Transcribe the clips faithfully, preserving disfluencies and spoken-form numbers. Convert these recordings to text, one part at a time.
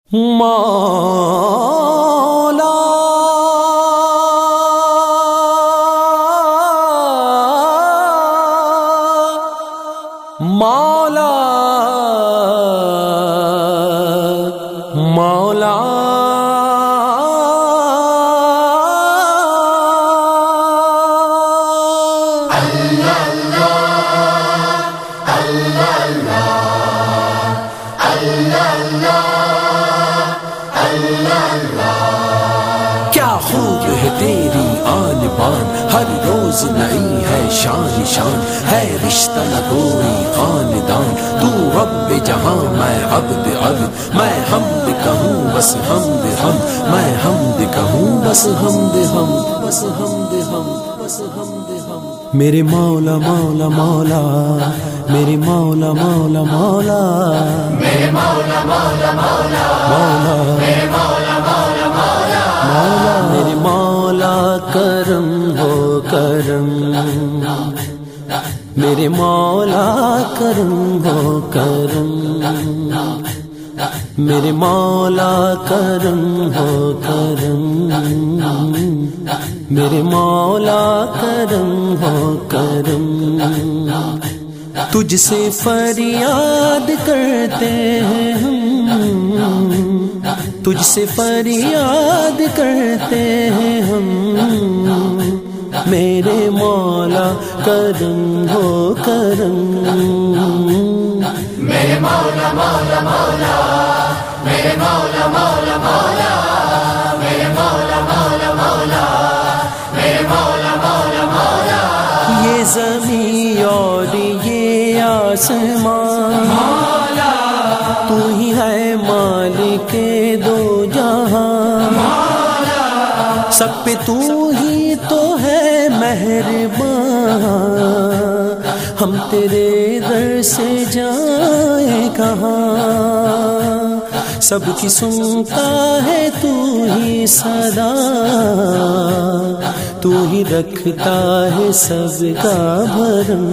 مولا مولا مولا کیا خوب ہے تیری آن بان، ہر روز نئی ہے شان شان، ہے رشتہ نہ کوئی خاندان، تو رب جہاں میں عبد عبد، میں حمد کہوں بس حمد ہم، میں حمد کہوں بس حمد ہم، بس حمد ہم، بس حمد ہم۔ میرے مولا مولا مولا، میرے مولا مولا مولا، میرے مولا مولا مولا، مولا میرے مولا مولا مولا، مولا میرے مولا کرم ہو کرم، میرے مولا کرم ہو کرم، میرے مولا کرم ہو کرم، میرے مولا کرم ہو کرم۔ تجھ سے فریاد کرتے ہیں ہم، تجھ سے فریاد کرتے ہیں ہم، میرے مولا کرم ہو کرم، میرے مولا مولا مولا، میرے مولا مولا مولا، میرے مولا مولا مولا، میرے مولا مولا مولا۔ یہ زمین اور یہ آسمان مولا تو ہی ہے مالک دو جہاں، مولا سب پہ تو ہی تو ہے مہربان، ہم تیرے در سے جائیں کہاں، سب کی سنتا ہے تو ہی صدا، تو ہی رکھتا ہے سب کا بھرم۔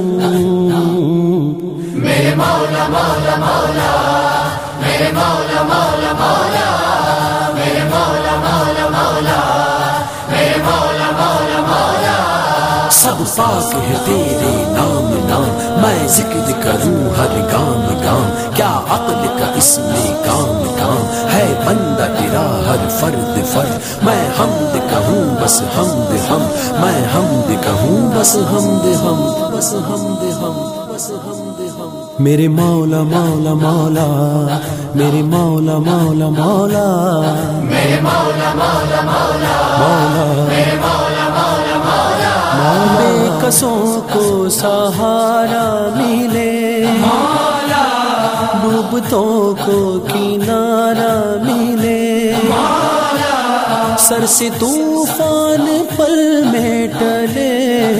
میرے مولا مولا مولا، میرے مولا مولا مولا، میرے مولا مولا مولا، میرے مولا مولا مولا۔ سب پاک ہے تیرے نام نام، میں ذکر کروں ہر گام گام، کیا عقل کا اس میں کام کام، ہے بندہ تیرا ہر فرد فرد، میں حمد کہوں بس حمد ہم، میں حمد کہوں بس حمد ہم، بس حمد ہم، بس حمد ہم۔ میرے مولا مولا مولا، میرے مولا مولا مولا، میرے مولا مولا مولا، مولا میرے مولا مولا مولا، بے قصوں کو سہارا ملے، مولا ڈوبتوں کو کنارہ ملے، مولا سر سے طوفان پل میں ٹلے،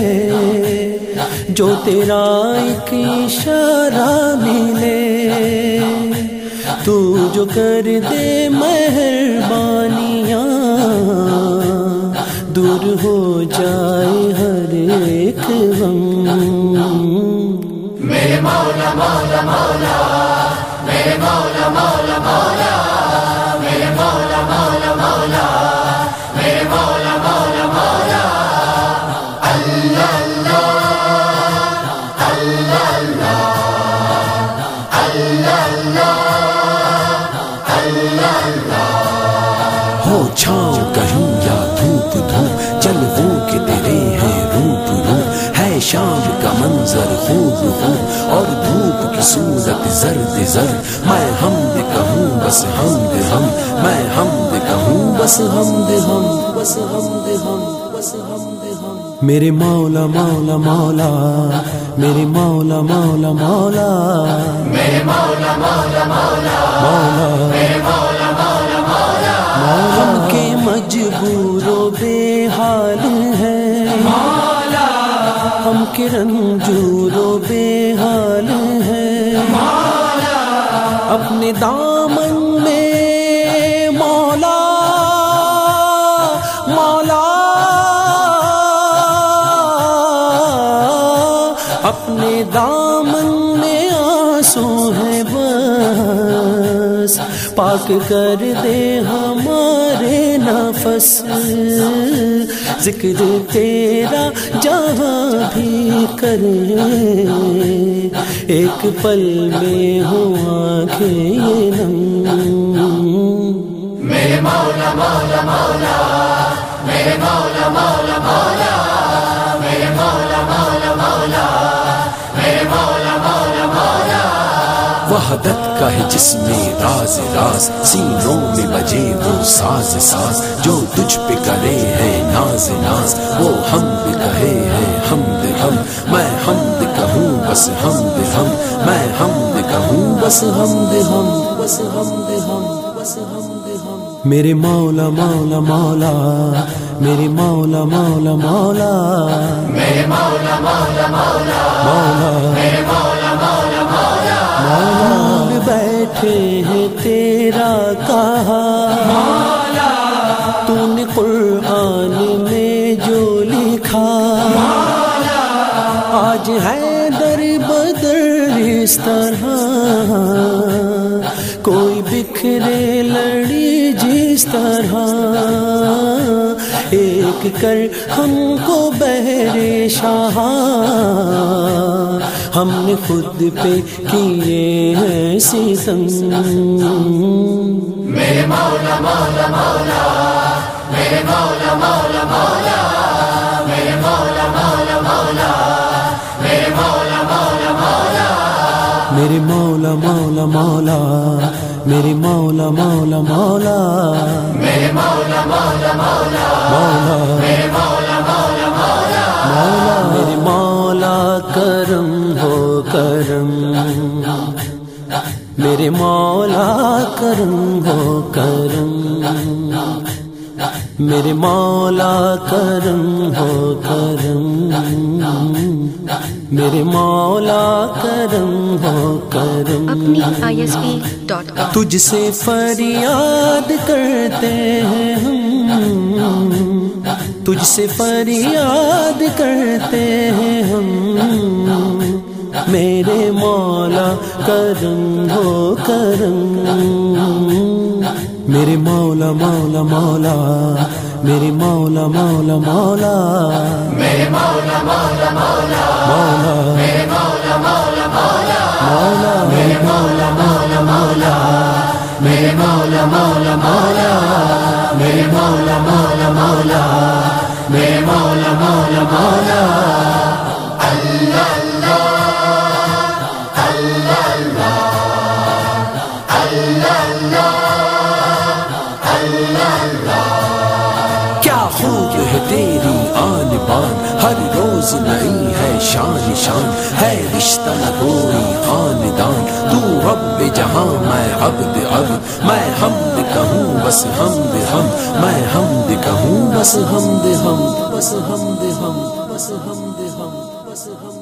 جو تیرا ایک اشارہ ملے، تو جو کر دے مہربانیاں، دور ہو جائے ہر ایک غم۔ میرے مولا مولا مولا، میرے مولا مولا مولا، میرے مولا مولا مولا، میرے مولا مولا مولا۔ اللہ اللہ اللہ اللہ اللہ اللہ۔ ہو چھاؤں کہیں یا دھوپ دھوپ، چل وہ کہ تیرے ہیں روپ روپ، ہے شام کا منظر خوب خوب، اور دھوپ کی صورت زرد زرد، میں حمد کہوں بس حمد ہم، میں حمد کہوں بس حمد ہم، بس حمد ہم، بس حمد ہم۔ میرے مولا مولا مولا، میرے مولا مولا مولا، میرے مولا مولا مولا، مولا میرے مولا مولا مولا، ہم کے مجبور و بے حال ہیں، مولا ہم کے رنجور و بے حال ہیں، مولا اپنے دامن میں مولا مولا، اپنے دامن میں آنسو ہے بس، پاک کر دے ہمارے نفس، ذکر تیرا جہاں بھی کرے، ایک پل میں ہو آنکھیں یہ نم۔ میرے مولا مولا مولا، میرے مولا مولا مولا، میرے مولا مولا مولا، میرے مولا مولا مولا۔ وحدت کا ہے جس میں راز راز، سینوں میں بجے وہ ساز ساز، جو تجھ پہ کرے ہے ناز ناز، وہ حمد کہے ہے حمد ہم، میں حمد کہوں بس حمد ہم، میں حمد کہوں بس حمد ہم، بس حمد ہم، بس حمد ہم۔ میرے مولا مولا مولا، میرے مولا مولا مولا، میرے مولا مولا مولا، مولا میرے مولا مولا مولا، مولا بیٹھے ہیں تیرا کہا، مولا تو نے قرآن میں جو لکھا، مولا آج ہے در بدر اس طرح، کوئی بکھرے لڑی جس طرح، ایک کر ہم کو بہر شاہ، ہم نے خود پہ کیے ہیں ستم۔ میرے مولا مولا مولا، میرے مولا مولا مولا، میرے مولا مولا مولا، میرے مولا مولا مولا، میرے مولا مولا مولا، میرے مولا مولا مولا، میرے مولا مولا مولا، مولا میرے مولا مولا مولا، مولا میرے مولا کرم ہو کرم، میرے مولا کرم ہو کرم، میرے مولا کرم ہو کرم، میرے مولا کرم ہو کرم۔ اپنی I S P dot com تجھ سے فریاد کرتے ہیں ہم، تجھ سے فریاد کرتے ہیں ہم، میرے مولا کرم ہو کرم، میرے مولا مولا مولا، میرے مولا مولا مولا، میرے مولا مولا مولا، مولا میرے مولا مولا مولا، مولا میرے مولا مولا مولا، میرے مولا مولا مولا، میرے مولا مولا مولا، میرے مولا مولا مولا۔ اللہ اللہ اللہ اللہ اللہ اللہ اللہ۔ کیا خوب ہے تیری آن بان، ہر روز نئی ہے شان شان، ہے رشتہ نہ کوئی خاندان، تو رب جہاں میں عبد عبد، میں حمد کہوں بس حمد ہم، میں حمد کہوں بس حمد ہم، بس حمد ہم، بس حمد ہم، بس حمد